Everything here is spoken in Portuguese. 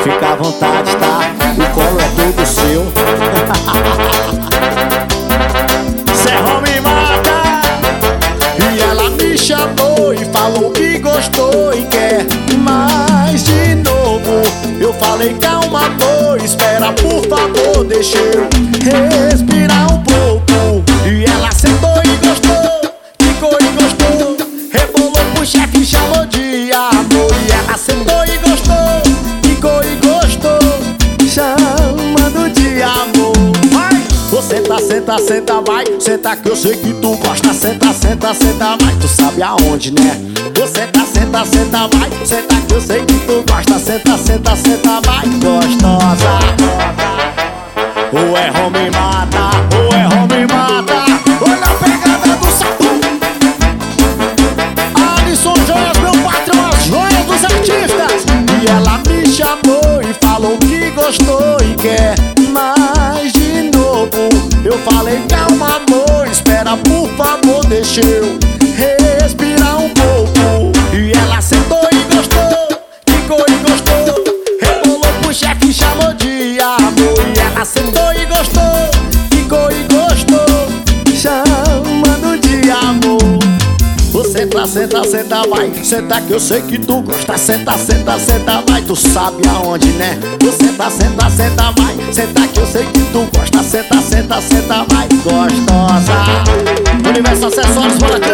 Fica à vontade, tá? O colo é todo seu. Serrão me mata. E ela me chamou e falou que gostou e quer mais de novo. Eu falei calma amor, espera por favor, deixa eu respirar um pouco. E ela sentou e gostou, ficou e gostou, rebolou pro chefe e chamou de amor. E ela sentou e gostou, ficou e gostou, chamando de amor. Vai! Você senta, senta, vai. Senta que eu sei que tu gosta. Senta, senta, senta, vai. Tu sabe aonde, né? Você senta, senta, vai. Senta que eu sei que tu gosta. Senta, senta, senta, vai. Gostosa. O erro me mata, o erro me mata. Olha a pegada do Saturno. Alisson Joias, meu patrão, as joias dos artistas. E ela me chamou e falou que gostou e quer mais de novo. Eu falei calma amor, espera por favor, deixa eu respirar um pouco. E ela sentou e gostou, ficou e gostou, rebolou pro chefe e chamou de amor. E ela sentou e gostou, ficou e gostou, chamando de amor. Senta, senta, senta, vai. Senta que eu sei que tu gosta. Senta, senta, senta, vai. Tu sabe aonde, né? Senta, senta, senta, vai. Senta que eu sei que tu gosta. Senta, senta, senta, vai. Gostosa. Universo Acessórios, bora